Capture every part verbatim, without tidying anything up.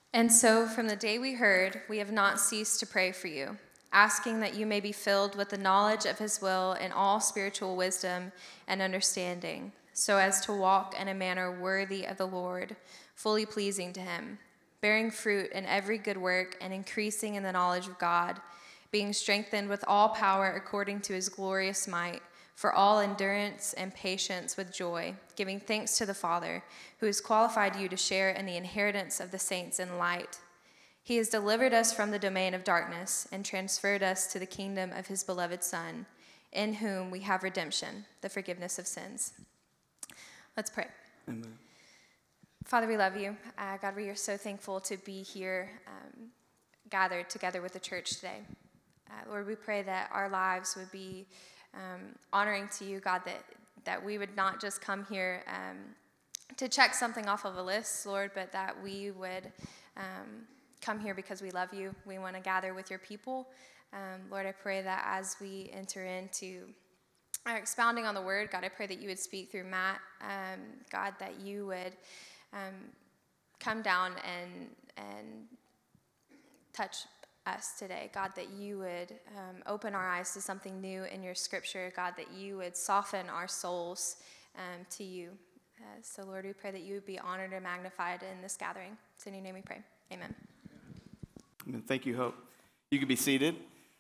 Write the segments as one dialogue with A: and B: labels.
A: And so from the day we heard, we have not ceased to pray for you, asking that you may be filled with the knowledge of his will in all spiritual wisdom and understanding, so as to walk in a manner worthy of the Lord, fully pleasing to him, bearing fruit in every good work and increasing in the knowledge of God, being strengthened with all power according to his glorious might, for all endurance and patience with joy, giving thanks to the Father, who has qualified you to share in the inheritance of the saints in light. He has delivered us from the domain of darkness and transferred us to the kingdom of his beloved Son, in whom we have redemption, the forgiveness of sins. Let's pray.
B: Amen.
A: Father, we love you. Uh, God, we are so thankful to be here um, gathered together with the church today. Uh, Lord, we pray that our lives would be Um, honoring to you, God, that, that we would not just come here um, to check something off of a list, Lord, but that we would um, come here because we love you. We want to gather with your people. Um, Lord, I pray that as we enter into uh, expounding on the word, God, I pray that you would speak through Matt. Um, God, that you would um, come down and and touch us today, God, that you would um, open our eyes to something new in your scripture, God, that you would soften our souls um, to you. Uh, so, Lord, we pray that you would be honored and magnified in this gathering. It's in your name we pray. Amen.
B: Amen. Thank you, Hope. You can be seated.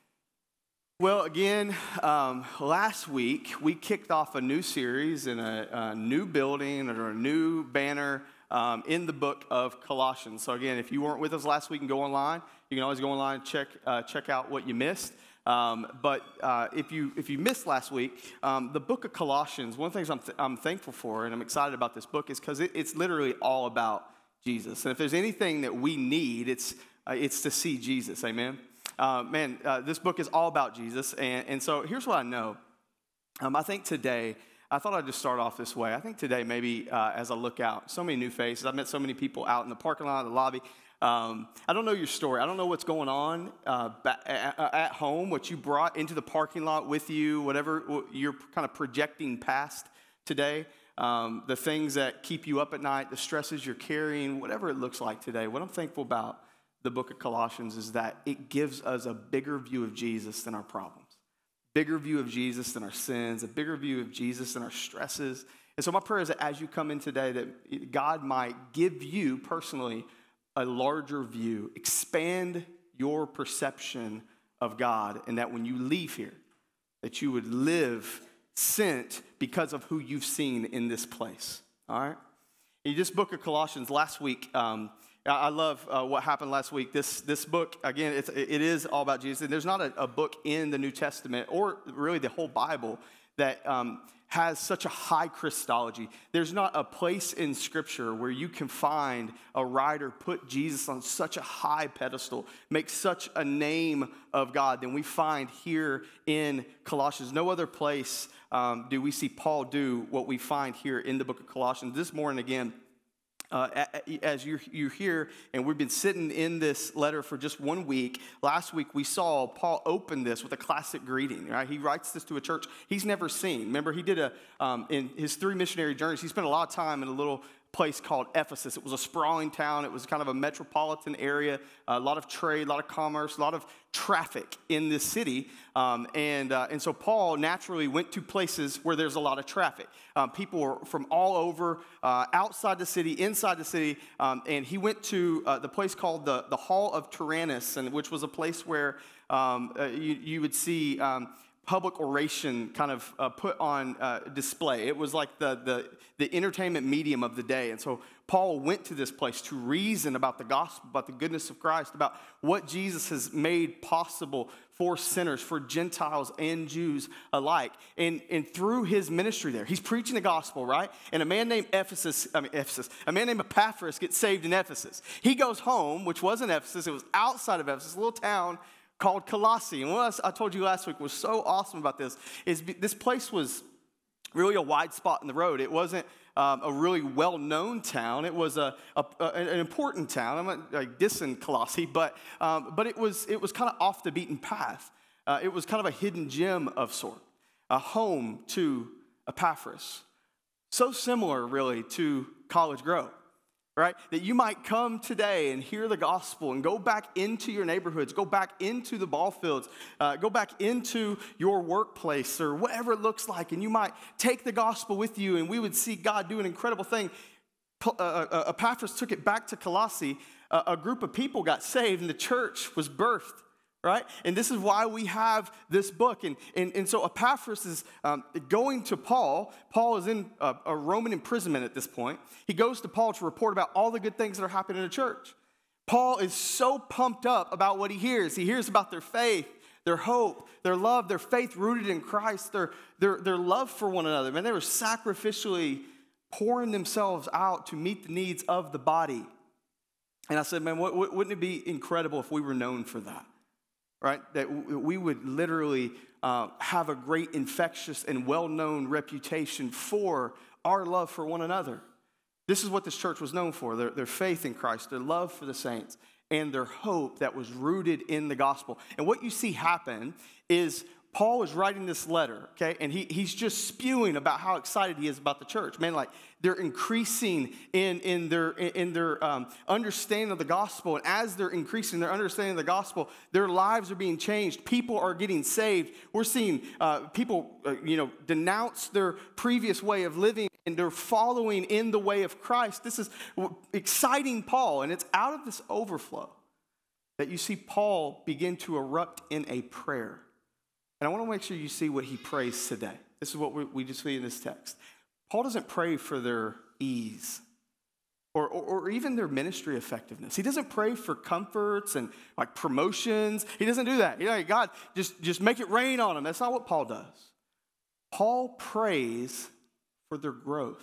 B: Well, again, um, last week we kicked off a new series in a, a new building or a new banner um, in the book of Colossians. So again, if you weren't with us last week and go online, you can always go online and check uh, check out what you missed. Um, but uh, if you if you missed last week, um, the book of Colossians, one of the things I'm, th- I'm thankful for and I'm excited about this book is because it, it's literally all about Jesus. And if there's anything that we need, it's uh, it's to see Jesus. Amen. Uh, man, uh, this book is all about Jesus. And, and so here's what I know. Um, I think today, I thought I'd just start off this way. I think today, maybe uh, as I look out, so many new faces. I've met so many people out in the parking lot, the lobby. Um, I don't know your story. I don't know what's going on uh, at, at home, what you brought into the parking lot with you, whatever you're kind of projecting past today, um, the things that keep you up at night, the stresses you're carrying, whatever it looks like today. What I'm thankful about the book of Colossians is that it gives us a bigger view of Jesus than our problems, bigger view of Jesus than our sins, a bigger view of Jesus than our stresses. And so my prayer is that as you come in today, that God might give you personally a larger view, expand your perception of God, and that when you leave here, that you would live sent because of who you've seen in this place. All right? In this book of Colossians, last week, um, I love uh, what happened last week. This this book, again, it's, it is all about Jesus. And there's not a, a book in the New Testament, or really the whole Bible, that um, has such a high Christology. There's not a place in Scripture where you can find a writer put Jesus on such a high pedestal, make such a name of God than we find here in Colossians. No other place um, do we see Paul do what we find here in the book of Colossians. This morning, again, Uh, as you're, you're here, and we've been sitting in this letter for just one week. Last week we saw Paul open this with a classic greeting. Right? He writes this to a church he's never seen. Remember, he did a um, in his three missionary journeys. He spent a lot of time in a little place called Ephesus. It was a sprawling town. It was kind of a metropolitan area, a lot of trade, a lot of commerce, a lot of traffic in this city. Um, and uh, and so Paul naturally went to places where there's a lot of traffic. Um, people were from all over, uh, outside the city, inside the city. Um, and he went to uh, the place called the, the Hall of Tyrannus, and which was a place where um, uh, you, you would see um, public oration kind of uh, put on uh, display. It was like the, the the entertainment medium of the day. And so Paul went to this place to reason about the gospel, about the goodness of Christ, about what Jesus has made possible for sinners, for Gentiles and Jews alike. And, and through his ministry there, he's preaching the gospel, right? And a man named Ephesus, I mean Ephesus, a man named Epaphras gets saved in Ephesus. He goes home, which wasn't Ephesus, it was outside of Ephesus, a little town called Colossae. And what I told you last week was so awesome about this is this place was really a wide spot in the road. It wasn't um, a really well-known town. It was a, a, a an important town. I'm not like dissing Colossae, but um, but it was it was kind of off the beaten path. Uh, it was kind of a hidden gem of sort, a home to Epaphras. So similar, really, to College Grove. right? That you might come today and hear the gospel and go back into your neighborhoods, go back into the ball fields, uh, go back into your workplace or whatever it looks like, and you might take the gospel with you, and we would see God do an incredible thing. Uh, uh, Epaphras took it back to Colossae. Uh, a group of people got saved, and the church was birthed. Right? And this is why we have this book. And, and, and so Epaphras is um, going to Paul. Paul is in a, a Roman imprisonment at this point. He goes to Paul to report about all the good things that are happening in the church. Paul is so pumped up about what he hears. He hears about their faith, their hope, their love, their faith rooted in Christ, their, their, their love for one another. Man, they were sacrificially pouring themselves out to meet the needs of the body. And I said, man, what, wouldn't it be incredible if we were known for that? Right, that we would literally uh, have a great infectious and well-known reputation for our love for one another. This is what this church was known for, their, their faith in Christ, their love for the saints, and their hope that was rooted in the gospel. And what you see happen is Paul is writing this letter, okay, and he, he's just spewing about how excited he is about the church. Man, like, they're increasing in, in their, in their um, understanding of the gospel, and as they're increasing their understanding of the gospel, their lives are being changed. People are getting saved. We're seeing uh, people, uh, you know, denounce their previous way of living, and they're following in the way of Christ. This is exciting Paul, and it's out of this overflow that you see Paul begin to erupt in a prayer. And I want to make sure you see what he prays today. This is what we, we just see in this text. Paul doesn't pray for their ease or, or, or even their ministry effectiveness. He doesn't pray for comforts and like promotions. He doesn't do that. You know, God, just, just make it rain on them. That's not what Paul does. Paul prays for their growth.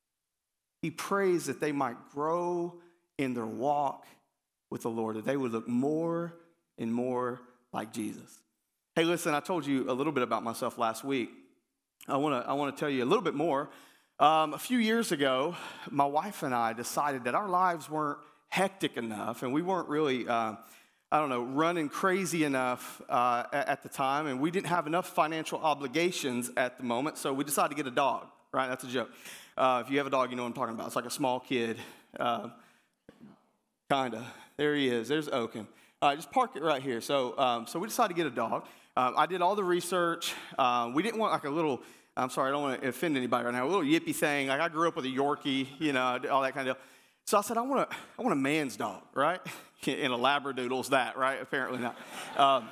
B: He prays that they might grow in their walk with the Lord, that they would look more and more like Jesus. Hey, listen, I told you a little bit about myself last week. I want to I want to tell you a little bit more. Um, a few years ago, my wife and I decided that our lives weren't hectic enough, and we weren't really, uh, I don't know, running crazy enough uh, at, at the time, and we didn't have enough financial obligations at the moment, so we decided to get a dog, right? That's a joke. Uh, if you have a dog, you know what I'm talking about. It's like a small kid, uh, kind of. There he is. There's Oaken. All right, just park it right here. So, um, so we decided to get a dog. Um, I did all the research. Um, we didn't want like a little, I'm sorry, I don't want to offend anybody right now, a little yippy thing. Like I grew up with a Yorkie, you know, all that kind of deal. So I said, I want a, I want a man's dog, right? And a Labradoodle's that, right? Apparently not. Um,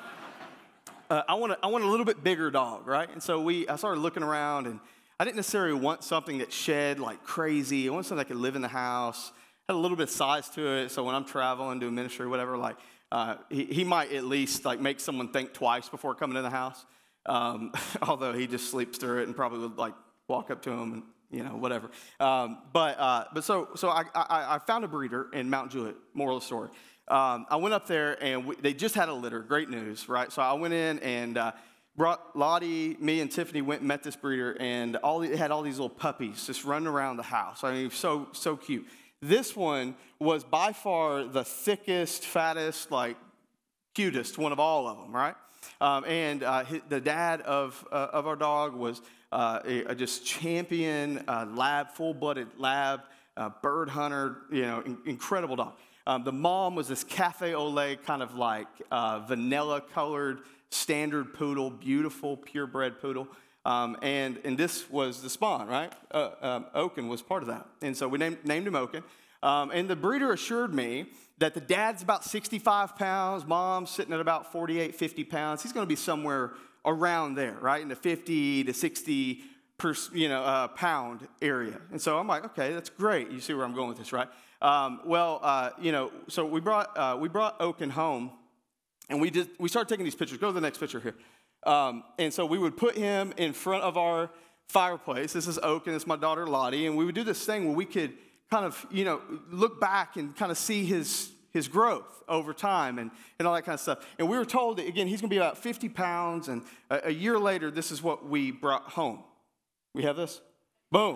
B: uh, I want a, I want a little bit bigger dog, right? And so we, I started looking around, and I didn't necessarily want something that shed like crazy. I wanted something that could live in the house, had a little bit of size to it, so when I'm traveling, doing ministry, whatever, like, Uh, he, he might at least like make someone think twice before coming in the house, um, although he just sleeps through it and probably would like walk up to him and you know whatever. Um, but uh, but so so I, I I found a breeder in Mount Juliet. Moral of the story: um, I went up there and we, they just had a litter. Great news, right? So I went in and uh, brought Lottie, me, and Tiffany went and met this breeder, and all they had all these little puppies just running around the house. I mean, so so cute. This one was by far the thickest, fattest, like cutest one of all of them, right? Um, and uh, his, the dad of uh, of our dog was uh, a, a just champion uh, lab, full-blooded lab, uh, bird hunter, you know, in, incredible dog. Um, the mom was this cafe au lait, kind of like uh, vanilla-colored standard poodle, beautiful, purebred poodle. Um, and, and this was the spawn, right? Uh, um, Oaken was part of that. And so we named, named him Oaken. Um, and the breeder assured me that the dad's about sixty-five pounds, mom's sitting at about forty-eight, fifty pounds. He's going to be somewhere around there, right? In the fifty to sixty per, you know, uh, pound area. And so I'm like, okay, that's great. You see where I'm going with this, right? Um, well, uh, you know, so we brought, uh, we brought Oaken home, and we, did, we started taking these pictures. Go to the next picture here. Um, and so we would put him in front of our fireplace. This is Oaken, this is my daughter Lottie, and we would do this thing where we could kind of, you know, look back and kind of see his his growth over time and, and all that kind of stuff. And we were told that, again, he's going to be about fifty pounds, and a, a year later, this is what we brought home. We have this? Boom.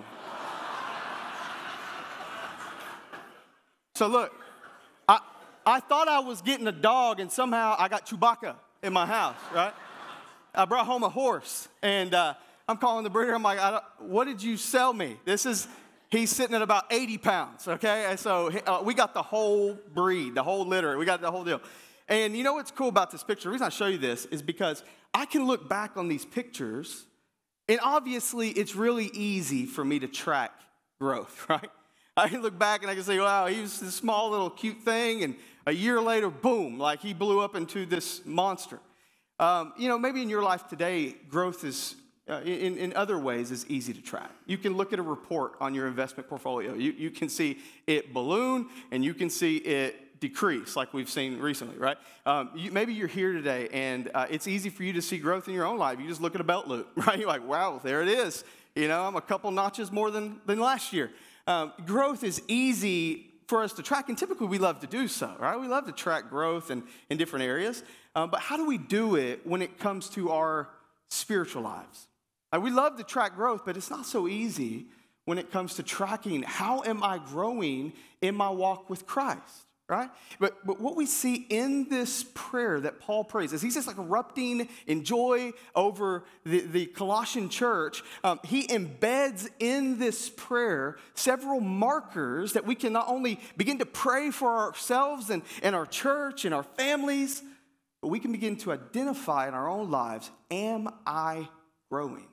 B: So look, I I thought I was getting a dog, and somehow I got Chewbacca in my house, right? I brought home a horse, and uh, I'm calling the breeder. I'm like, I don't, what did you sell me? This is, he's sitting at about eighty pounds, okay? And so uh, we got the whole breed, the whole litter. We got the whole deal. And you know what's cool about this picture? The reason I show you this is because I can look back on these pictures, and obviously it's really easy for me to track growth, right? I can look back and I can say, wow, he was this small little cute thing, and a year later, boom, like he blew up into this monster. Um, you know, maybe in your life today, growth is, uh, in, in other ways, is easy to track. You can look at a report on your investment portfolio. You, you can see it balloon, and you can see it decrease, like we've seen recently, right? Um, you, maybe you're here today, and uh, it's easy for you to see growth in your own life. You just look at a belt loop, right? You're like, wow, there it is. You know, I'm a couple notches more than, than last year. Um, growth is easy for us to track, and typically we love to do so, right? We love to track growth in, in different areas, um, but how do we do it when it comes to our spiritual lives? Uh, we love to track growth, but it's not so easy when it comes to tracking how am I growing in my walk with Christ, right? But, but what we see in this prayer that Paul prays is he's just like erupting in joy over the, the Colossian church. Um, he embeds in this prayer several markers that we can not only begin to pray for ourselves and, and our church and our families, but we can begin to identify in our own lives, am I growing?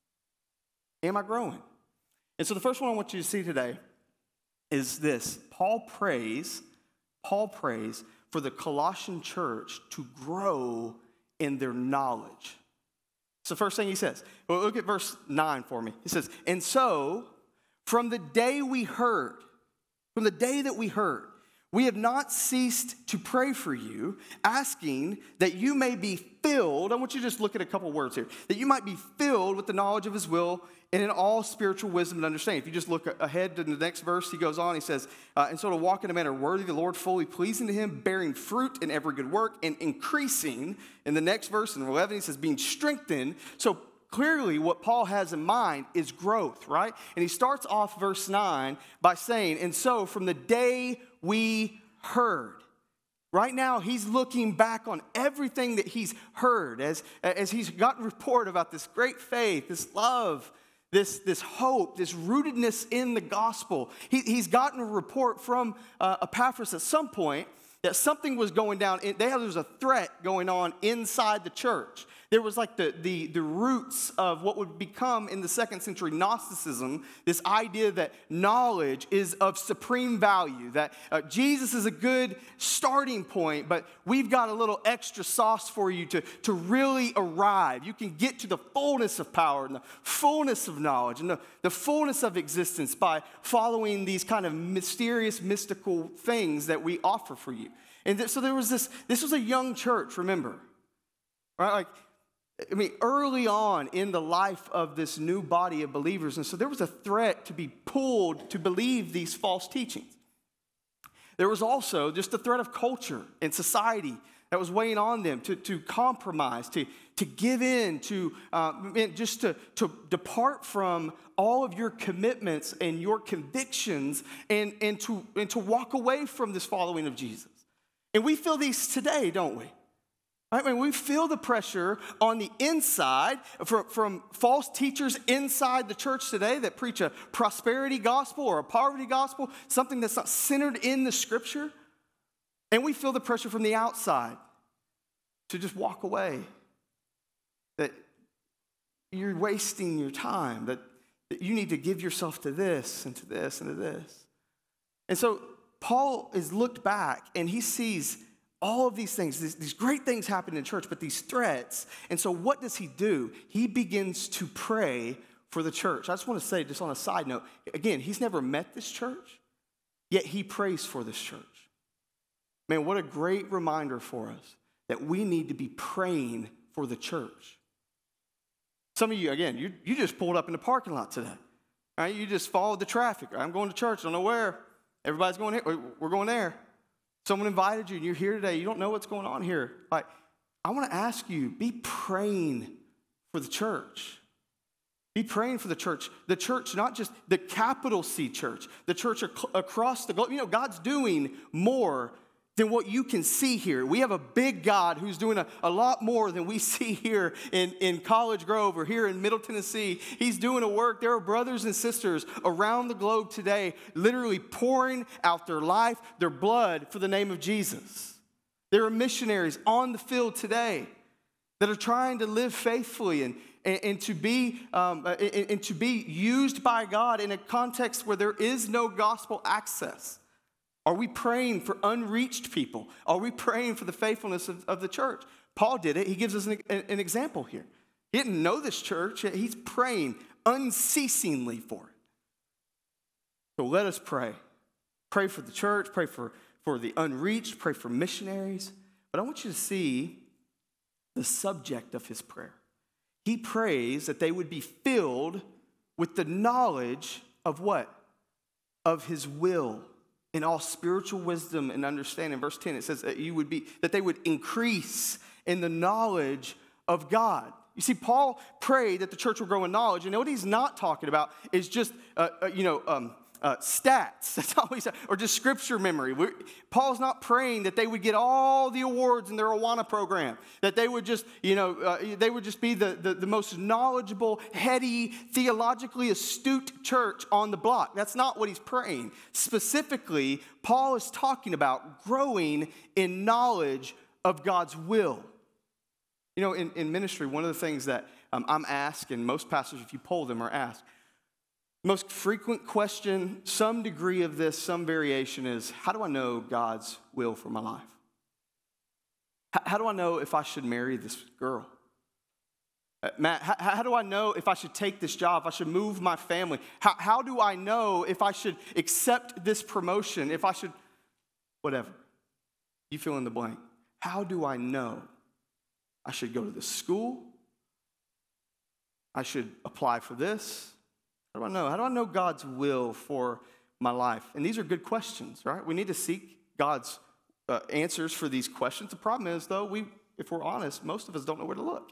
B: Am I growing? And so the first one I want you to see today is this. Paul prays Paul prays for the Colossian church to grow in their knowledge. It's the first thing he says. Well, look at verse nine for me. He says, and so from the day we heard, from the day that we heard, we have not ceased to pray for you, asking that you may be filled. I want you to just look at a couple words here. That you might be filled with the knowledge of his will and in all spiritual wisdom and understanding. If you just look ahead to the next verse, he goes on, he says, uh, and so to walk in a manner worthy of the Lord, fully pleasing to him, bearing fruit in every good work, and increasing. In the next verse, in eleven, he says, being strengthened. So clearly what Paul has in mind is growth, right? And he starts off verse nine by saying, and so from the day we heard. Right now, he's looking back on everything that he's heard as, as he's gotten report about this great faith, this love, this, this hope, this rootedness in the gospel. He, he's gotten a report from uh, Epaphras at some point that something was going down. In, there was a threat going on inside the church. There was like the, the, the roots of what would become in the second century Gnosticism, this idea that knowledge is of supreme value, that uh, Jesus is a good starting point, but we've got a little extra sauce for you to, to really arrive. You can get to the fullness of power and the fullness of knowledge and the, the fullness of existence by following these kind of mysterious, mystical things that we offer for you. And th- so there was this, this was a young church, remember, right? Like, I mean, early on in the life of this new body of believers, and so there was a threat to be pulled to believe these false teachings. There was also just the threat of culture and society that was weighing on them to, to compromise, to, to give in, to uh, just to, to depart from all of your commitments and your convictions and, and, to, and to walk away from this following of Jesus. And we feel these today, don't we? I mean, we feel the pressure on the inside from, from false teachers inside the church today that preach a prosperity gospel or a poverty gospel, something that's not centered in the scripture. And we feel the pressure from the outside to just walk away, that you're wasting your time, that, that you need to give yourself to this and to this and to this. And so Paul is looked back and he sees all of these things, these, these great things happen in church, but these threats. And so what does he do? He begins to pray for the church. I just want to say, just on a side note, again, he's never met this church, yet he prays for this church. Man, what a great reminder for us that we need to be praying for the church. Some of you, again, you, you just pulled up in the parking lot today. Right? You just followed the traffic. I'm going to church. I don't know where. Everybody's going here. We're going there. Someone invited you and you're here today. You don't know what's going on here. Like, I want to ask you, be praying for the church. Be praying for the church. The church, not just the capital C church, the church ac- across the globe. You know, God's doing more than what you can see here. We have a big God who's doing a, a lot more than we see here in, in College Grove or here in Middle Tennessee. He's doing a work. There are brothers and sisters around the globe today literally pouring out their life, their blood for the name of Jesus. There are missionaries on the field today that are trying to live faithfully and, and, and, to be, um, and, and to be used by God in a context where there is no gospel access. Are we praying for unreached people? Are we praying for the faithfulness of, of the church? Paul did it. He gives us an, an example here. He didn't know this church. He's praying unceasingly for it. So let us pray. Pray for the church. Pray for, for the unreached. Pray for missionaries. But I want you to see the subject of his prayer. He prays that they would be filled with the knowledge of what? Of his will. In all spiritual wisdom and understanding. Verse ten, it says that you would be, that they would increase in the knowledge of God. You see, Paul prayed that the church would grow in knowledge, and what he's not talking about is just, uh, uh, you know, um, uh, stats. That's all he said, or just scripture memory. We're, Paul's not praying that they would get all the awards in their Awana program, that they would just, you know, uh, they would just be the, the, the most knowledgeable, heady, theologically astute church on the block. That's not what he's praying. Specifically, Paul is talking about growing in knowledge of God's will. You know, in, in ministry, one of the things that um, I'm asked, and most pastors, if you poll them, are asked, most frequent question, some degree of this, some variation is, how do I know God's will for my life? H- how do I know if I should marry this girl? Uh, Matt, h- how do I know if I should take this job, if I should move my family? How, how do I know if I should accept this promotion, if I should, whatever. You fill in the blank. How do I know I should go to this school? I should apply for this? How do I know? How do I know God's will for my life? And these are good questions, right? We need to seek God's uh, answers for these questions. The problem is, though, we, if we're honest, most of us don't know where to look.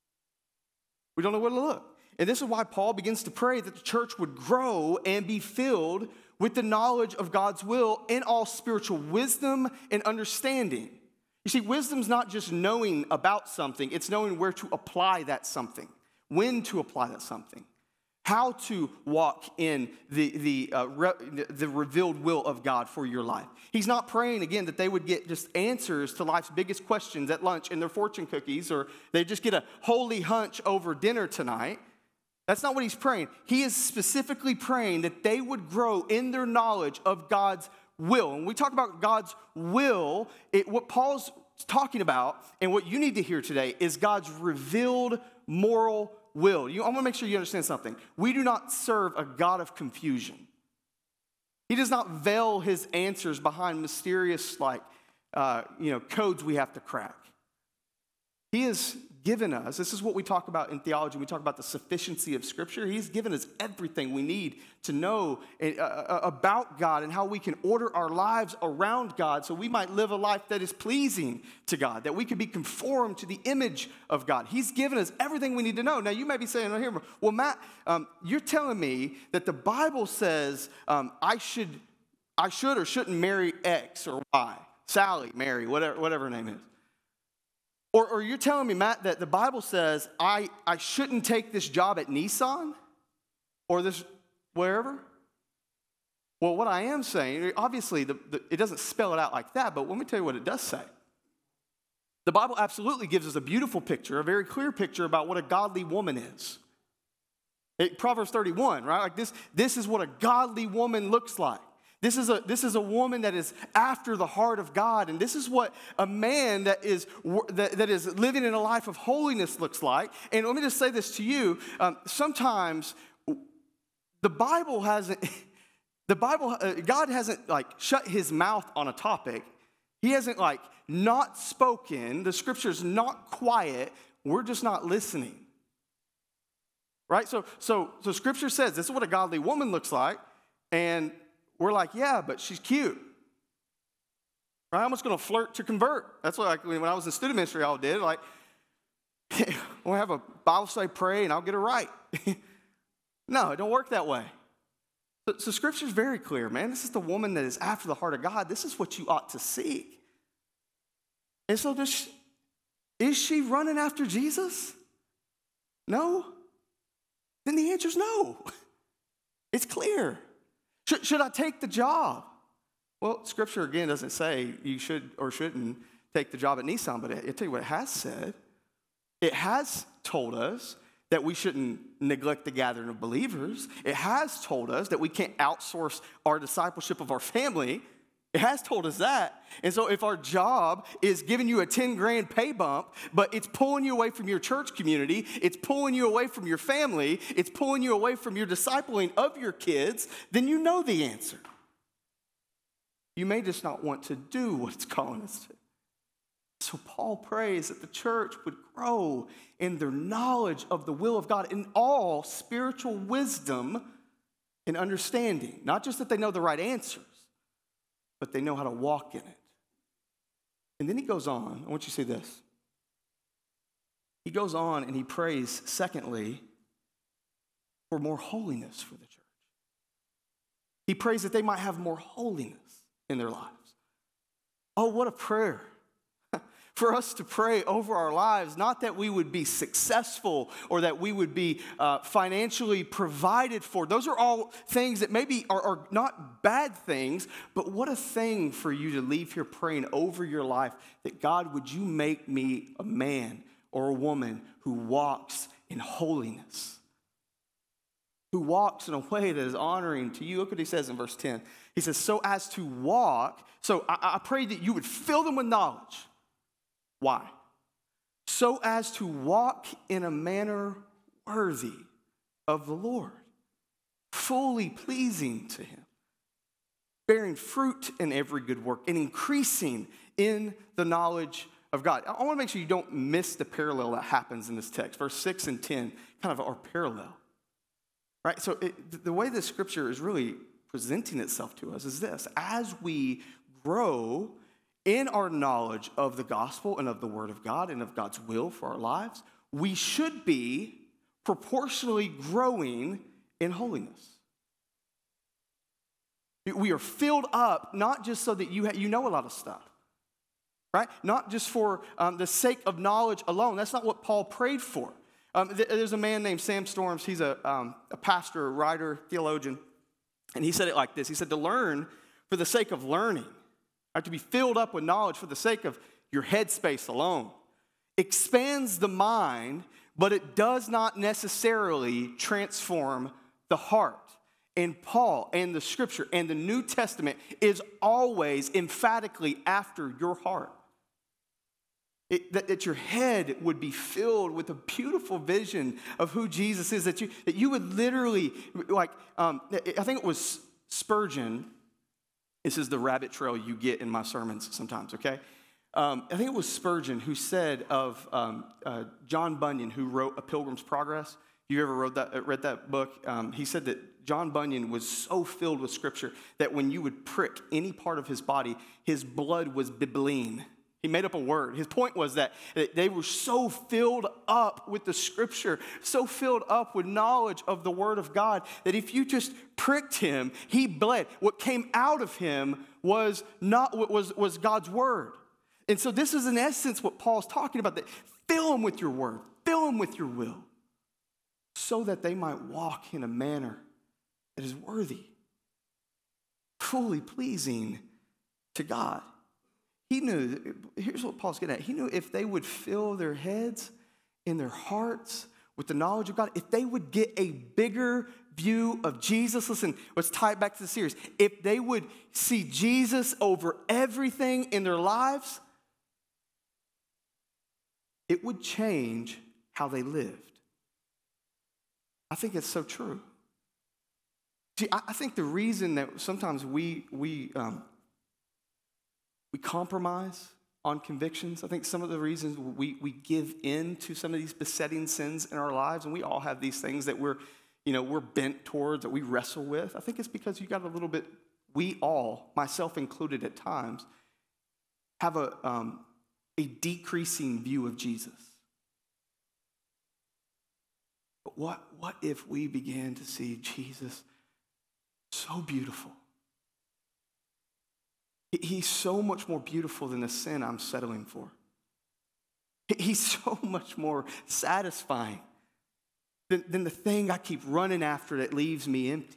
B: We don't know where to look. And this is why Paul begins to pray that the church would grow and be filled with the knowledge of God's will in all spiritual wisdom and understanding. You see, wisdom's not just knowing about something, it's knowing where to apply that something, when to apply that something. How to walk in the, the, uh, re, the revealed will of God for your life. He's not praying, again, that they would get just answers to life's biggest questions at lunch in their fortune cookies, or they just get a holy hunch over dinner tonight. That's not what he's praying. He is specifically praying that they would grow in their knowledge of God's will. When we talk about God's will, it, what Paul's talking about and what you need to hear today is God's revealed moral will. You, I want to make sure you understand something. We do not serve a God of confusion. He does not veil his answers behind mysterious, like, uh, you know, codes we have to crack. He has given us, this is what we talk about in theology, we talk about the sufficiency of Scripture. He's given us everything we need to know uh, about God and how we can order our lives around God so we might live a life that is pleasing to God, that we can be conformed to the image of God. He's given us everything we need to know. Now, you may be saying, oh, here, well, Matt, um, you're telling me that the Bible says um, I should, I should or shouldn't marry X or Y, Sally, Mary, whatever, whatever her name is. Or, or you're telling me, Matt, that the Bible says I, I shouldn't take this job at Nissan or this wherever? Well, what I am saying, obviously, the, the, it doesn't spell it out like that, but let me tell you what it does say. The Bible absolutely gives us a beautiful picture, a very clear picture about what a godly woman is. It, Proverbs thirty-one, right? Like this, this is what a godly woman looks like. This is a this is a woman that is after the heart of God, and this is what a man that is that, that is living in a life of holiness looks like. And let me just say this to you: um, sometimes the Bible hasn't, the Bible, uh, God hasn't like shut His mouth on a topic. He hasn't like not spoken. The Scripture's not quiet. We're just not listening, right? So so so Scripture says this is what a godly woman looks like, and we're like, yeah, but she's cute. Right? I'm just going to flirt to convert. That's what, like, when I was in student ministry, I did. Like, we'll have a Bible study, pray, and I'll get it right. No, it don't work that way. So, so Scripture's very clear, man. This is the woman that is after the heart of God. This is what you ought to seek. And so does she, is she running after Jesus? No? Then the answer is no. It's clear. Should, should I take the job? Well, Scripture, again, doesn't say you should or shouldn't take the job at Nissan, but I'll tell you what it has said. It has told us that we shouldn't neglect the gathering of believers. It has told us that we can't outsource our discipleship of our family. It has told us that. And so if our job is giving you a ten grand pay bump, but it's pulling you away from your church community, it's pulling you away from your family, it's pulling you away from your discipling of your kids, then you know the answer. You may just not want to do what it's calling us to. So Paul prays that the church would grow in their knowledge of the will of God, in all spiritual wisdom and understanding. Not just that they know the right answers, but they know how to walk in it. And then he goes on. I want you to see this. He goes on and he prays, secondly, for more holiness for the church. He prays that they might have more holiness in their lives. Oh, what a prayer. For us to pray over our lives, not that we would be successful or that we would be uh, financially provided for. Those are all things that maybe are, are not bad things, but what a thing for you to leave here praying over your life that God, would you make me a man or a woman who walks in holiness, who walks in a way that is honoring to you. Look what he says in verse ten. He says, so as to walk, so I, I pray that you would fill them with knowledge. Why? So as to walk in a manner worthy of the Lord, fully pleasing to him, bearing fruit in every good work, and increasing in the knowledge of God. I want to make sure you don't miss the parallel that happens in this text. Verse six and ten kind of are parallel. Right? So it, the way the scripture is really presenting itself to us is this. As we grow in our knowledge of the gospel and of the word of God and of God's will for our lives, we should be proportionally growing in holiness. We are filled up not just so that you, ha- you know a lot of stuff, right? Not just for um, the sake of knowledge alone. That's not what Paul prayed for. Um, th- there's a man named Sam Storms. He's a, um, a pastor, a writer, theologian, and he said it like this. He said, to learn for the sake of learning, or to be filled up with knowledge for the sake of your headspace alone, expands the mind, but it does not necessarily transform the heart. And Paul and the scripture and the New Testament is always emphatically after your heart. It, that, that your head would be filled with a beautiful vision of who Jesus is, that you, that you would literally, like, um, I think it was Spurgeon. This is the rabbit trail you get in my sermons sometimes, okay? Um, I think it was Spurgeon who said of um, uh, John Bunyan, who wrote A Pilgrim's Progress. You ever wrote that, read that book? Um, he said that John Bunyan was so filled with scripture that when you would prick any part of his body, his blood was bibline. He made up a word. His point was that they were so filled up with the scripture, so filled up with knowledge of the word of God, that if you just pricked him, he bled. What came out of him was not what was, was God's word. And so this is in essence what Paul's talking about, that fill them with your word, fill them with your will, so that they might walk in a manner that is worthy, fully pleasing to God. He knew, here's what Paul's getting at. He knew if they would fill their heads and their hearts with the knowledge of God, if they would get a bigger view of Jesus, listen, let's tie it back to the series. If they would see Jesus over everything in their lives, it would change how they lived. I think it's so true. See, I think the reason that sometimes we, we, um, We compromise on convictions. I think some of the reasons we, we give in to some of these besetting sins in our lives, and we all have these things that we're, you know, we're bent towards, that we wrestle with. I think it's because you got a little bit, we all, myself included at times, have a, um, a decreasing view of Jesus. But what, what if we began to see Jesus so beautiful? He's so much more beautiful than the sin I'm settling for. He's so much more satisfying than, than the thing I keep running after that leaves me empty.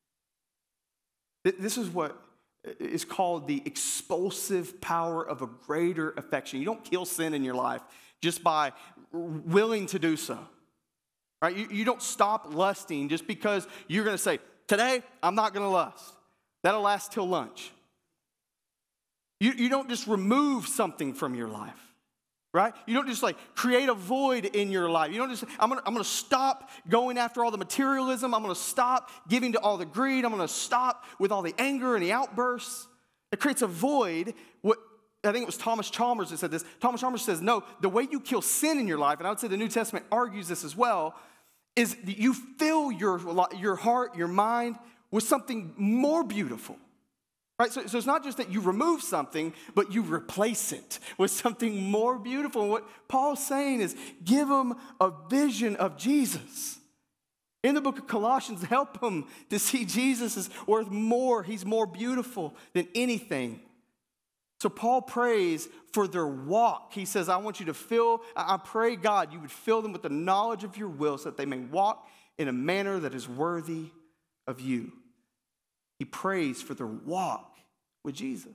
B: This is what is called the expulsive power of a greater affection. You don't kill sin in your life just by willing to do so. Right? You, you don't stop lusting just because you're going to say, today, I'm not going to lust. That'll last till lunch. You, you don't just remove something from your life. Right? You don't just like create a void in your life. You don't just, I'm gonna, I'm gonna stop going after all the materialism. I'm gonna stop giving to all the greed. I'm gonna stop with all the anger and the outbursts. It creates a void. What I think it was Thomas Chalmers that said this. Thomas Chalmers says, no, the way you kill sin in your life, and I would say the New Testament argues this as well, is that you fill your, your heart, your mind with something more beautiful. Right, so, so it's not just that you remove something, but you replace it with something more beautiful. And what Paul's saying is give them a vision of Jesus. In the book of Colossians, help them to see Jesus is worth more. He's more beautiful than anything. So Paul prays for their walk. He says, I want you to fill, I pray, God, you would fill them with the knowledge of your will so that they may walk in a manner that is worthy of you. He prays for their walk with Jesus.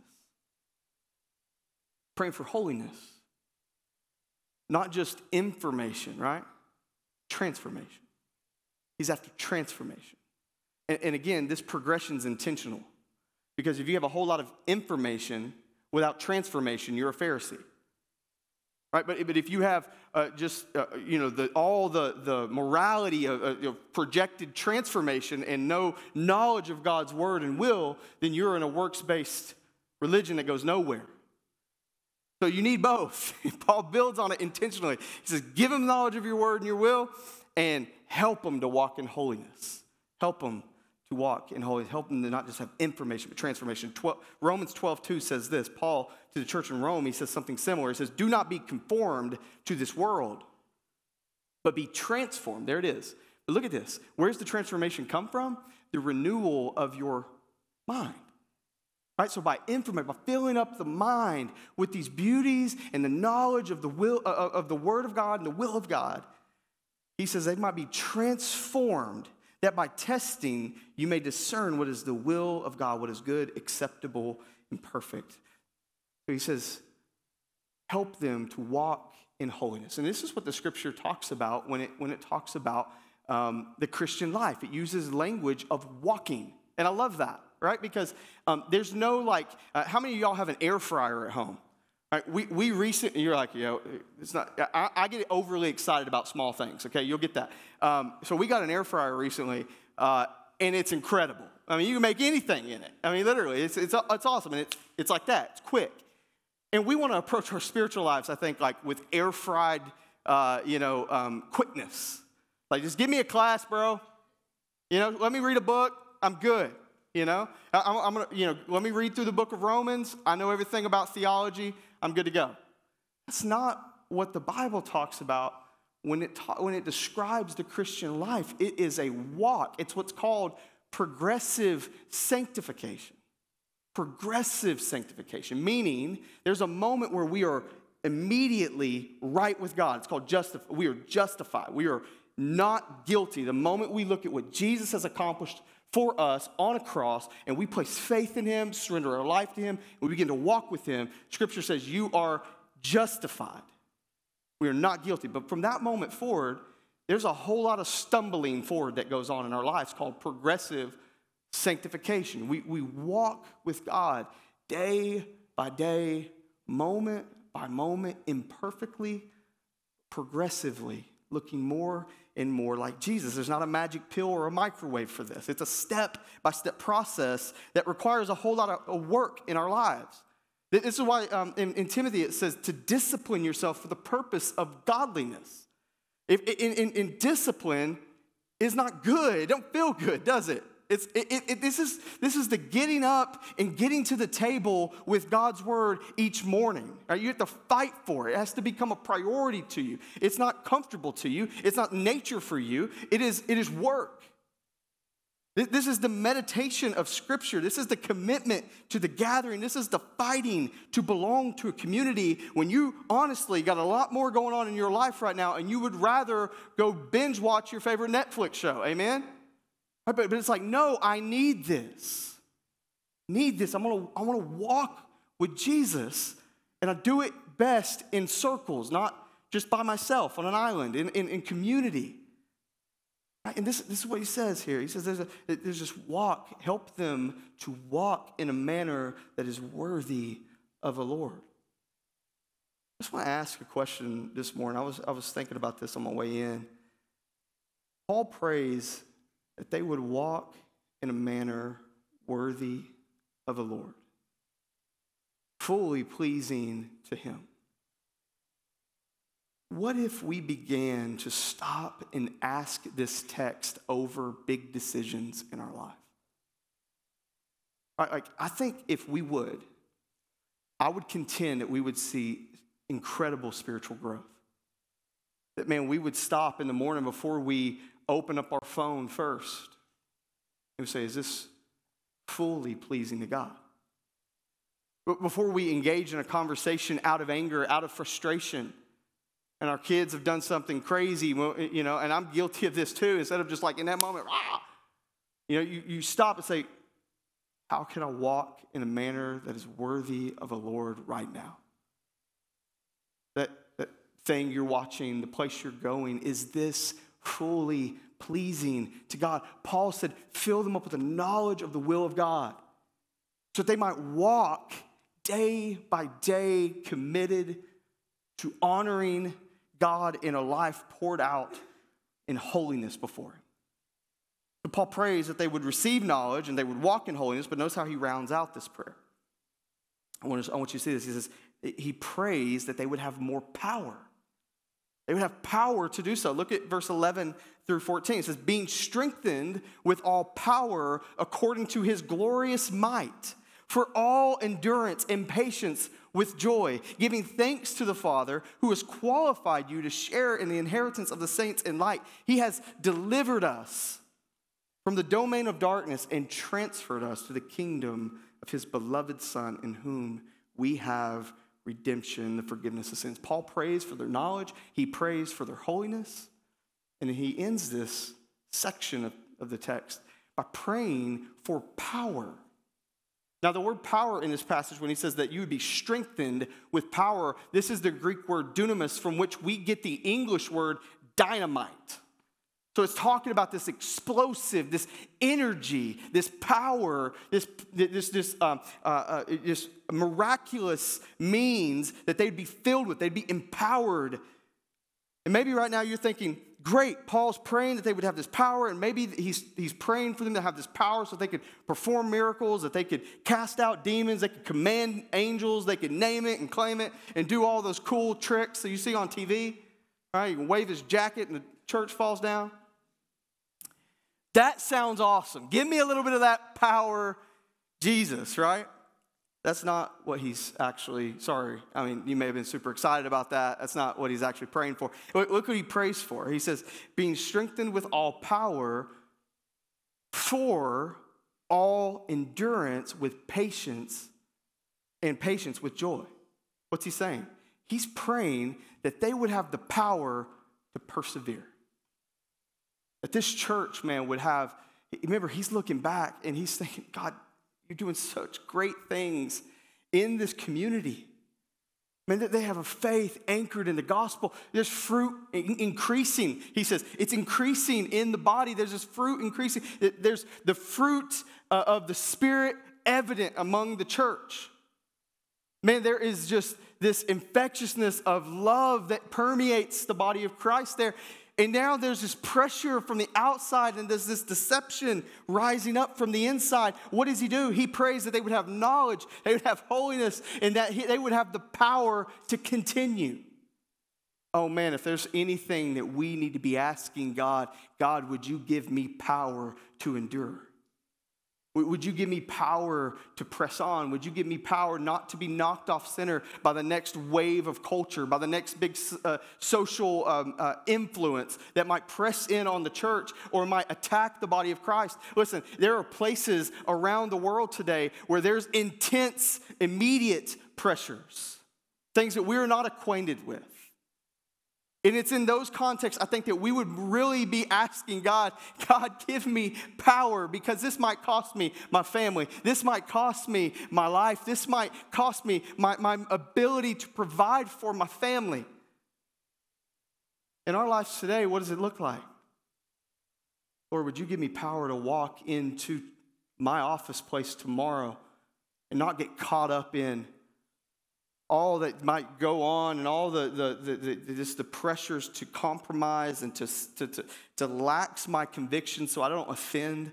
B: Praying for holiness. Not just information, right? Transformation. He's after transformation. And, and again, this progression is intentional. Because if you have a whole lot of information without transformation, you're a Pharisee. Right, but, but if you have uh, just, uh, you know, the, all the, the morality of, uh, of projected transformation and no knowledge of God's word and will, then you're in a works-based religion that goes nowhere. So you need both. Paul builds on it intentionally. He says, give them knowledge of your word and your will and help them to walk in holiness. Help them to walk in holiness. Help them to not just have information, but transformation. twelve, Romans twelve two says this. Paul, to the church in Rome, he says something similar. He says, do not be conformed to this world, but be transformed. There it is. But look at this. Where's the transformation come from? The renewal of your mind. Right? So by information, by filling up the mind with these beauties and the knowledge of the will uh, of the word of God and the will of God, he says they might be transformed, that by testing you may discern what is the will of God, what is good, acceptable, and perfect. So he says, help them to walk in holiness. And this is what the scripture talks about when it when it talks about um, the Christian life. It uses language of walking. And I love that, right? Because um, there's no like, uh, how many of y'all have an air fryer at home? Right? We we recently, you're like, you know, it's not, I, I get overly excited about small things, okay? You'll get that. Um, so we got an air fryer recently, uh, and it's incredible. I mean, you can make anything in it. I mean, literally, it's it's, it's awesome, and it's, it's like that. It's quick. And we want to approach our spiritual lives, I think, like with air-fried, uh, you know, um, quickness. Like, just give me a class, bro. You know, let me read a book. I'm good. You know, I, I'm, I'm gonna, you know, let me read through the book of Romans. I know everything about theology. I'm good to go. That's not what the Bible talks about when it ta- when it describes the Christian life. It is a walk. It's what's called progressive sanctification. Progressive sanctification, meaning there's a moment where we are immediately right with God. It's called justify. We are justified. We are not guilty. The moment we look at what Jesus has accomplished for us on a cross, and we place faith in him, surrender our life to him, and we begin to walk with him, Scripture says you are justified. We are not guilty. But from that moment forward, there's a whole lot of stumbling forward that goes on in our lives called progressive sanctification. We, we walk with God day by day, moment by moment, imperfectly, progressively, looking more and more like Jesus. There's not a magic pill or a microwave for this. It's a step-by-step process that requires a whole lot of work in our lives. This is why um, in, in Timothy it says to discipline yourself for the purpose of godliness. If, in, in, in discipline is not good. It don't feel good, does it? It's, it, it, it, this, is, this is the getting up and getting to the table with God's word each morning. Right? You have to fight for it. It has to become a priority to you. It's not comfortable to you. It's not nature for you. It is, it is work. This is the meditation of Scripture. This is the commitment to the gathering. This is the fighting to belong to a community when you honestly got a lot more going on in your life right now and you would rather go binge watch your favorite Netflix show. Amen? But, but it's like, no, I need this. Need this. I'm gonna, I want to walk with Jesus, and I do it best in circles, not just by myself on an island, in, in, in community. And this, this is what he says here. He says there's, a, there's this walk. Help them to walk in a manner that is worthy of the Lord. I just want to ask a question this morning. I was, I was thinking about this on my way in. Paul prays that they would walk in a manner worthy of the Lord, fully pleasing to him. What if we began to stop and ask this text over big decisions in our life? Like, I think if we would, I would contend that we would see incredible spiritual growth. That, man, we would stop in the morning before we open up our phone first and say, is this fully pleasing to God? But before we engage in a conversation out of anger, out of frustration, and our kids have done something crazy, you know, and I'm guilty of this too. Instead of just like in that moment, rah, you know, you, you stop and say, how can I walk in a manner that is worthy of the Lord right now? That, that thing you're watching, the place you're going, is this fully pleasing to God? Paul said, fill them up with the knowledge of the will of God so that they might walk day by day committed to honoring God in a life poured out in holiness before him. So Paul prays that they would receive knowledge and they would walk in holiness, but notice how he rounds out this prayer. I want, to, I want you to see this. He says, he prays that they would have more power. They would have power to do so. Look at verse eleven through fourteen. It says, being strengthened with all power according to his glorious might, for all endurance and patience with joy, giving thanks to the Father who has qualified you to share in the inheritance of the saints in light. He has delivered us from the domain of darkness and transferred us to the kingdom of his beloved Son, in whom we have redemption, the forgiveness of sins. Paul prays for their knowledge. He prays for their holiness. And he ends this section of, of the text by praying for power. Now, the word power in this passage, when he says that you would be strengthened with power, this is the Greek word dunamis, from which we get the English word dynamite. So it's talking about this explosive, this energy, this power, this this this um, uh, uh, this miraculous means that they'd be filled with, they'd be empowered. And maybe right now you're thinking, great, Paul's praying that they would have this power, and maybe he's, he's praying for them to have this power so they could perform miracles, that they could cast out demons, they could command angels, they could name it and claim it, and do all those cool tricks that you see on T V. Right? You can wave his jacket and the church falls down. That sounds awesome. Give me a little bit of that power, Jesus, right? That's not what he's actually, sorry, I mean, you may have been super excited about that. That's not what he's actually praying for. Look what he prays for. He says, being strengthened with all power for all endurance with patience and patience with joy. What's he saying? He's praying that they would have the power to persevere. That this church, man, would have, remember, he's looking back and he's thinking, God, you're doing such great things in this community. Man, that they have a faith anchored in the gospel. There's fruit increasing. He says it's increasing in the body. There's this fruit increasing. There's the fruit of the Spirit evident among the church. Man, there is just this infectiousness of love that permeates the body of Christ there. And now there's this pressure from the outside, and there's this deception rising up from the inside. What does he do? He prays that they would have knowledge, they would have holiness, and that he, they would have the power to continue. Oh man, if there's anything that we need to be asking God, God, would you give me power to endure? Would you give me power to press on? Would you give me power not to be knocked off center by the next wave of culture, by the next big uh, social um, uh, influence that might press in on the church or might attack the body of Christ? Listen, there are places around the world today where there's intense, immediate pressures, things that we're not acquainted with. And it's in those contexts, I think, that we would really be asking God, God, give me power, because this might cost me my family. This might cost me my life. This might cost me my, my ability to provide for my family. In our lives today, what does it look like? Lord, would you give me power to walk into my office place tomorrow and not get caught up in all that might go on and all the, the, the, the, just the pressures to compromise and to, to, to, to lax my conviction so I don't offend.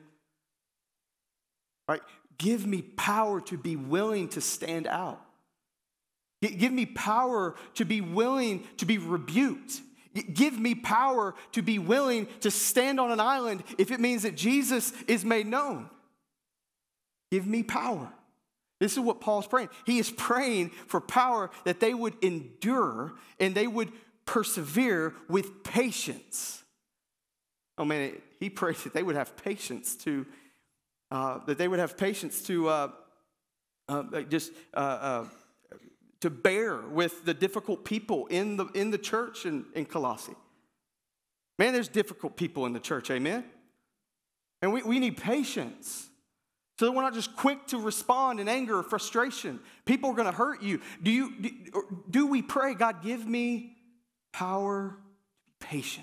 B: Right? Give me power to be willing to stand out. Give me power to be willing to be rebuked. Give me power to be willing to stand on an island if it means that Jesus is made known. Give me power. This is what Paul's praying. He is praying for power that they would endure and they would persevere with patience. Oh man, he prayed that they would have patience to, uh, that they would have patience to uh, uh, just uh, uh, to bear with the difficult people in the in the church in, in Colossae. Man, there's difficult people in the church, amen? And we, we need patience. So that we're not just quick to respond in anger or frustration. People are going to hurt you. Do you do, do we pray, God, give me power to be patient?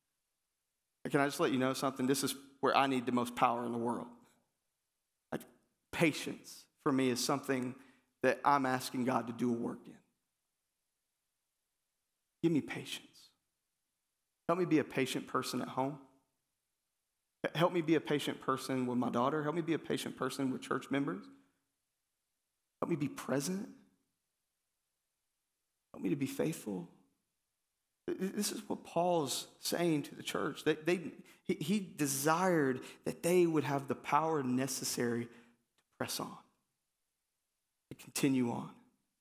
B: Can I just let you know something? This is where I need the most power in the world. Like, patience for me is something that I'm asking God to do a work in. Give me patience. Help me be a patient person at home. Help me be a patient person with my daughter. Help me be a patient person with church members. Help me be present. Help me to be faithful. This is what Paul's saying to the church. They, they, he, he desired that they would have the power necessary to press on, to continue on.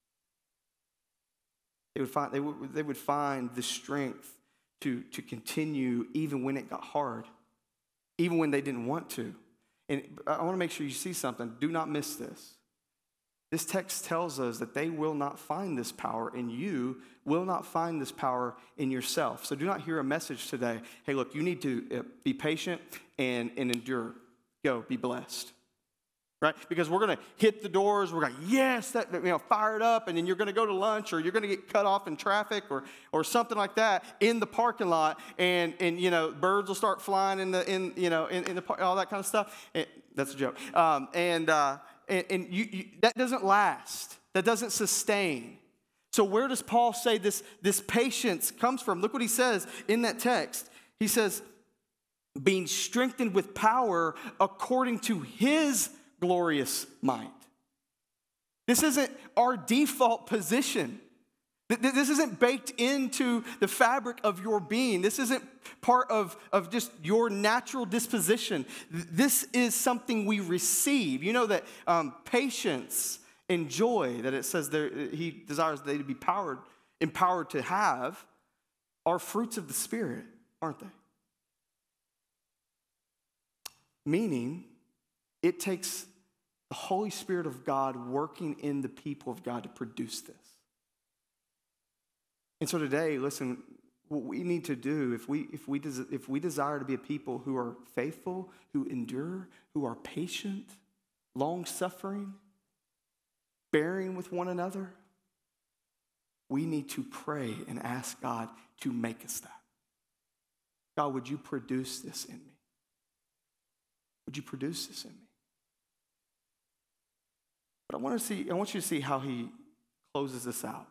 B: They would find, they would, they would find the strength to, to continue even when it got hard. Even when they didn't want to. And I want to make sure you see something. Do not miss this. This text tells us that they will not find this power, and you will not find this power in yourself. So do not hear a message today. Hey, look, you need to be patient and, and endure. Go, be blessed. Right? Because we're going to hit the doors. We're going to, yes, that, you know, fire it up. And then you're going to go to lunch, or you're going to get cut off in traffic or or something like that in the parking lot. And, and you know, birds will start flying in the, in you know, in, in the park, all that kind of stuff. And, that's a joke. Um, and uh, and, and you, you, that doesn't last. That doesn't sustain. So where does Paul say this, this patience comes from? Look what he says in that text. He says, being strengthened with power according to his glorious might. This isn't our default position. This isn't baked into the fabric of your being. This isn't part of, of just your natural disposition. This is something we receive. You know that um, patience and joy that it says there, he desires they to be powered, empowered to have, are fruits of the Spirit, aren't they? Meaning, it takes the Holy Spirit of God working in the people of God to produce this. And so today, listen, what we need to do, if we if we des- if we desire to be a people who are faithful, who endure, who are patient, long-suffering, bearing with one another, we need to pray and ask God to make us that. God, would you produce this in me? Would you produce this in me? But I want to see, I want you to see how he closes this out.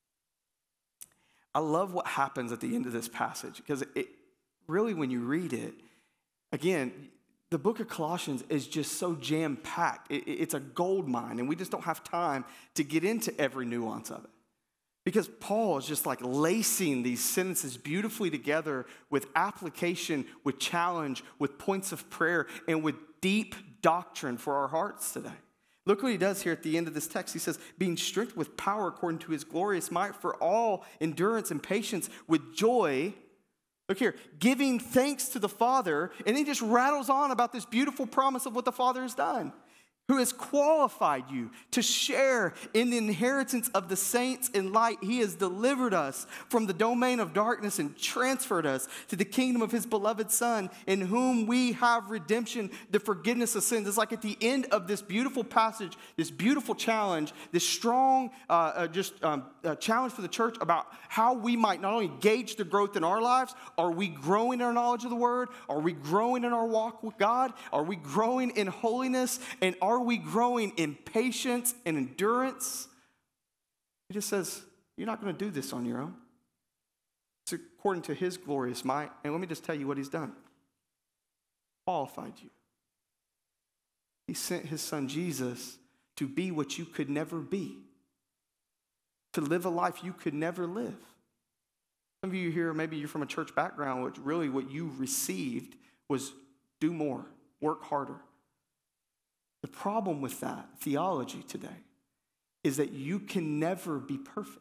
B: I love what happens at the end of this passage, because it really, when you read it, again, the book of Colossians is just so jam-packed. It, it's a gold mine, and we just don't have time to get into every nuance of it. Because Paul is just like lacing these sentences beautifully together with application, with challenge, with points of prayer, and with deep doctrine for our hearts today. Look what he does here at the end of this text. He says, being strengthened with power according to his glorious might for all endurance and patience with joy. Look here, giving thanks to the Father. And he just rattles on about this beautiful promise of what the Father has done, who has qualified you to share in the inheritance of the saints in light. He has delivered us from the domain of darkness and transferred us to the kingdom of his beloved Son, in whom we have redemption, the forgiveness of sins. It's like at the end of this beautiful passage, this beautiful challenge, this strong uh, uh, just um, uh, challenge for the church about how we might not only gauge the growth in our lives. Are we growing in our knowledge of the word? Are we growing in our walk with God? Are we growing in holiness? And are Are we growing in patience and endurance? He just says, you're not going to do this on your own. It's according to his glorious might. And let me just tell you what he's done. Qualified you. He sent his son Jesus to be what you could never be. To live a life you could never live. Some of you here, maybe you're from a church background, which really what you received was do more, work harder. The problem with that theology today is that you can never be perfect.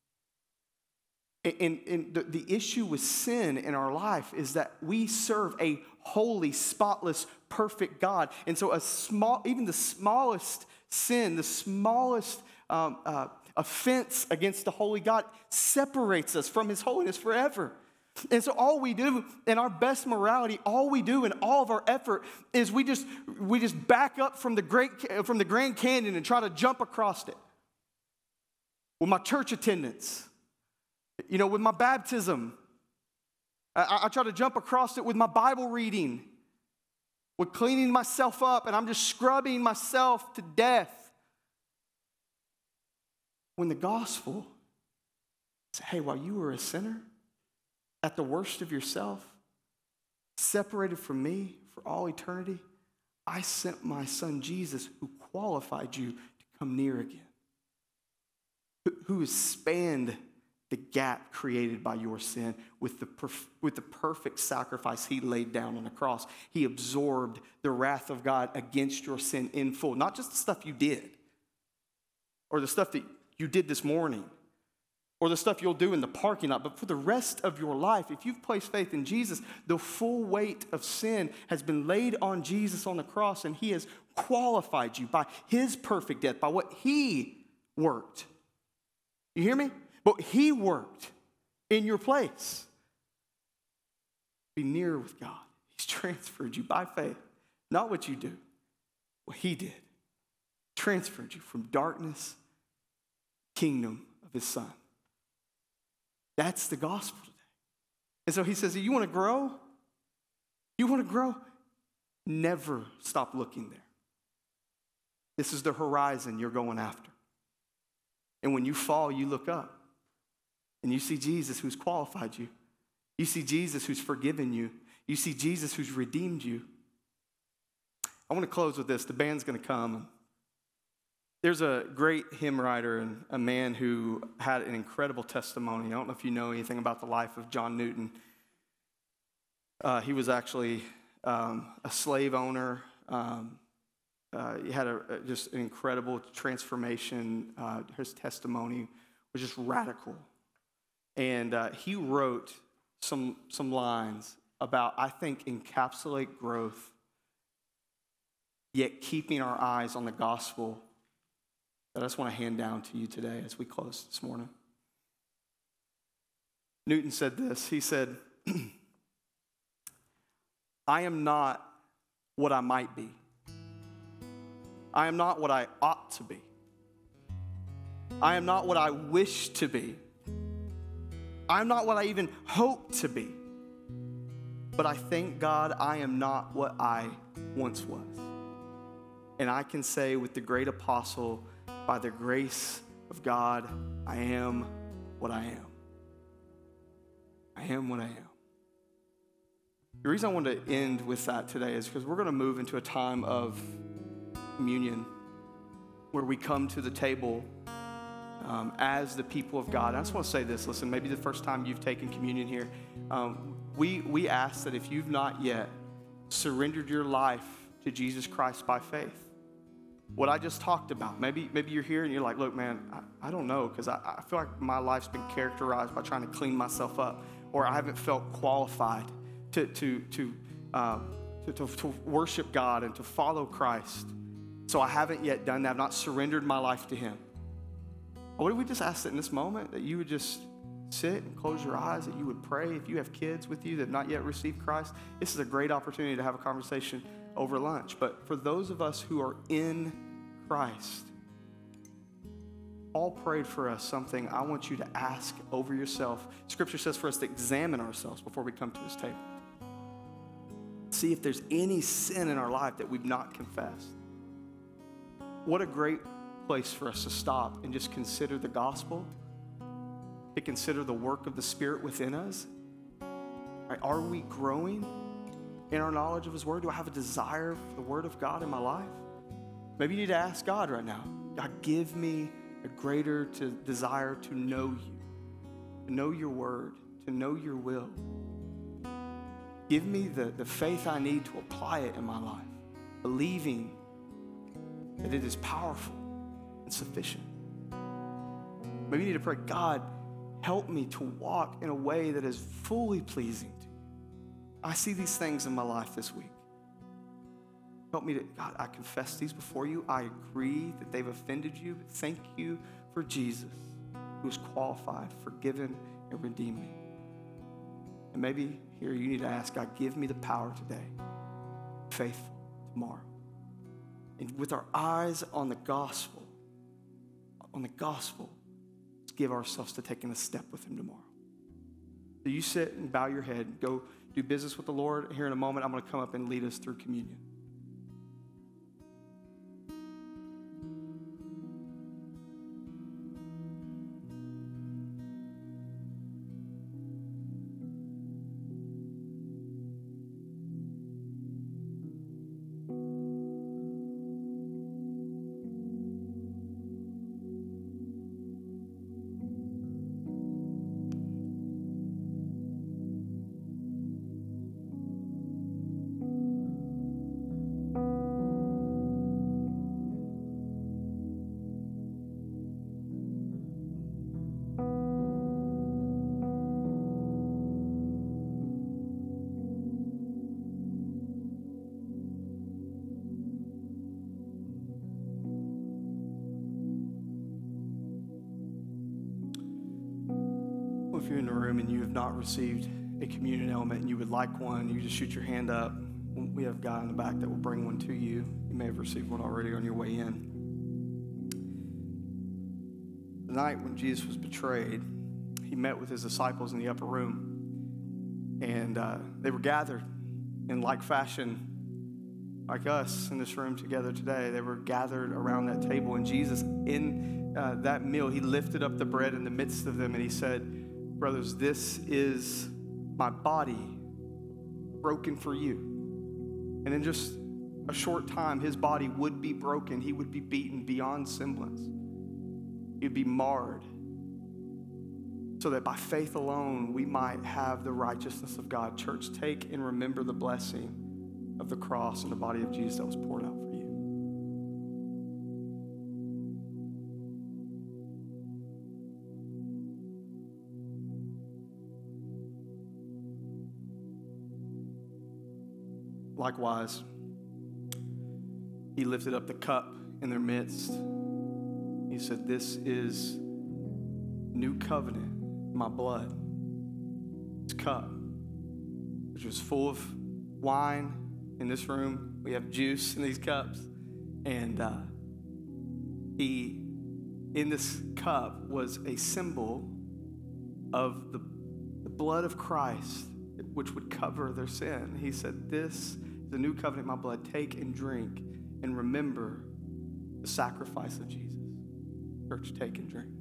B: And, and the, the issue with sin in our life is that we serve a holy, spotless, perfect God. And so a small, even the smallest sin, the smallest um, uh, offense against the holy God separates us from his holiness forever. And so all we do in our best morality, all we do in all of our effort is we just we just back up from the great from the Grand Canyon and try to jump across it. With my church attendance, you know, with my baptism, I, I try to jump across it with my Bible reading, with cleaning myself up, and I'm just scrubbing myself to death. When the gospel says, hey, while you were a sinner, at the worst of yourself, separated from me for all eternity, I sent my son Jesus, who qualified you to come near again, who has spanned the gap created by your sin with the, perf- with the perfect sacrifice he laid down on the cross. He absorbed the wrath of God against your sin in full, not just the stuff you did or the stuff that you did this morning, or the stuff you'll do in the parking lot, but for the rest of your life, if you've placed faith in Jesus, the full weight of sin has been laid on Jesus on the cross, and he has qualified you by his perfect death, by what he worked. You hear me? But he worked in your place. Be near with God. He's transferred you by faith, not what you do, what he did. Transferred you from darkness, kingdom of his son. That's the gospel today. And so he says, you want to grow? You want to grow? Never stop looking there. This is the horizon you're going after. And when you fall, you look up. And you see Jesus who's qualified you. You see Jesus who's forgiven you. You see Jesus who's redeemed you. I want to close with this. The band's going to come. There's a great hymn writer and a man who had an incredible testimony. I don't know if you know anything about the life of John Newton. Uh, he was actually um, a slave owner. Um, uh, he had a, a, just an incredible transformation. Uh, his testimony was just radical. And uh, he wrote some, some lines about, I think, encapsulate growth, yet keeping our eyes on the gospel, that I just want to hand down to you today as we close this morning. Newton said this. He said, I am not what I might be. I am not what I ought to be. I am not what I wish to be. I am not what I even hope to be. But I thank God I am not what I once was. And I can say with the great apostle, by the grace of God, I am what I am. I am what I am. The reason I want to end with that today is because we're going to move into a time of communion where we come to the table um, as the people of God. I just want to say this. Listen, maybe the first time you've taken communion here, um, we, we ask that if you've not yet surrendered your life to Jesus Christ by faith. What I just talked about, maybe maybe you're here and you're like, look, man, I, I don't know, because I, I feel like my life's been characterized by trying to clean myself up, or I haven't felt qualified to, to, to, um, to, to, to worship God and to follow Christ. So I haven't yet done that. I've not surrendered my life to him. What if we just ask that in this moment that you would just sit and close your eyes, that you would pray. If you have kids with you that have not yet received Christ, this is a great opportunity to have a conversation over lunch. But for those of us who are in Christ, Paul prayed for us something I want you to ask over yourself. Scripture says for us to examine ourselves before we come to this table. See if there's any sin in our life that we've not confessed. What a great place for us to stop and just consider the gospel, to consider the work of the Spirit within us. Right? Are we growing in our knowledge of his word? Do I have a desire for the word of God in my life? Maybe you need to ask God right now, God, give me a greater to desire to know you, to know your word, to know your will. Give me the, the faith I need to apply it in my life, believing that it is powerful and sufficient. Maybe you need to pray, God, help me to walk in a way that is fully pleasing to you. I see these things in my life this week. Help me to, God, I confess these before you. I agree that they've offended you, but thank you for Jesus, who is qualified, forgiven, and redeemed me. And maybe here you need to ask God, give me the power today, faithful tomorrow. And with our eyes on the gospel, on the gospel, let's give ourselves to taking a step with him tomorrow. So you sit and bow your head, go do business with the Lord. Here in a moment, I'm going to come up and lead us through communion. If you're in the room and you have not received a communion element and you would like one, you just shoot your hand up. We have a guy in the back that will bring one to you. You may have received one already on your way in. The night when Jesus was betrayed, he met with his disciples in the upper room. And uh, they were gathered in like fashion, like us in this room together today. They were gathered around that table. And Jesus, in uh, that meal, he lifted up the bread in the midst of them and he said, brothers, this is my body broken for you. And in just a short time, his body would be broken. He would be beaten beyond semblance. He would be marred so that by faith alone, we might have the righteousness of God. Church, take and remember the blessing of the cross and the body of Jesus that was poured out for you. Likewise, he lifted up the cup in their midst. He said, this is new covenant in my blood. This cup, which was full of wine in this room. We have juice in these cups. And uh, he, in this cup, was a symbol of the, the blood of Christ, which would cover their sin. He said, this the new covenant in my blood, take and drink and remember the sacrifice of Jesus. Church, take and drink.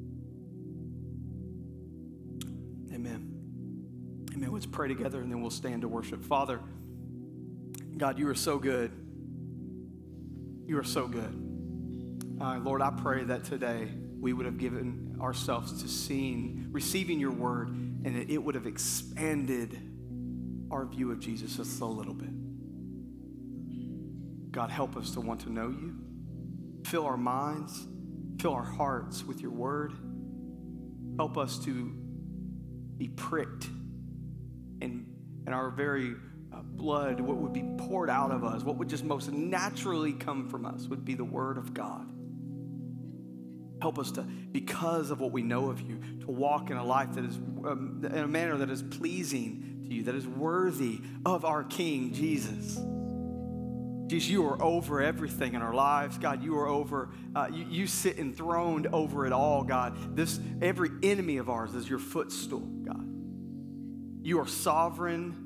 B: Amen. Amen. Let's pray together and then we'll stand to worship. Father, God, you are so good. You are so good. Uh, Lord, I pray that today we would have given ourselves to seeing, receiving your word, and that it would have expanded our view of Jesus just a little bit. God, help us to want to know you. Fill our minds, fill our hearts with your word. Help us to be pricked and, and our very uh, blood, what would be poured out of us, what would just most naturally come from us would be the word of God. Help us to, because of what we know of you, to walk in a life that is, um, in a manner that is pleasing to you, that is worthy of our King, Jesus. Jesus, you are over everything in our lives. God, you are over, uh, you, you sit enthroned over it all, God. This, every enemy of ours is your footstool, God. You are sovereign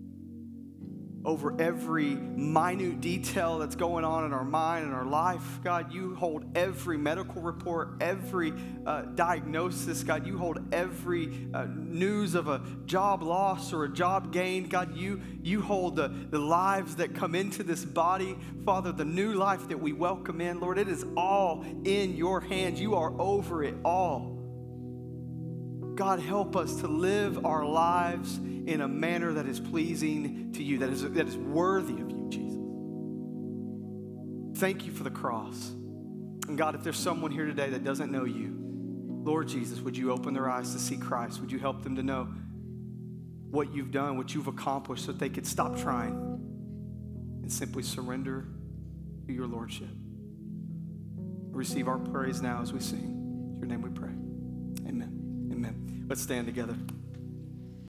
B: over every minute detail that's going on in our mind and our life. God, you hold every medical report, every uh, diagnosis. God, you hold every uh, news of a job loss or a job gain. God, you, you hold the, the lives that come into this body. Father, the new life that we welcome in. Lord, it is all in your hands. You are over it all. God, help us to live our lives in a manner that is pleasing to you, that is, that is worthy of you, Jesus. Thank you for the cross. And God, if there's someone here today that doesn't know you, Lord Jesus, would you open their eyes to see Christ? Would you help them to know what you've done, what you've accomplished, so that they could stop trying and simply surrender to your lordship? Receive our praise now as we sing. In your name we pray. Amen. Amen. Let's stand together.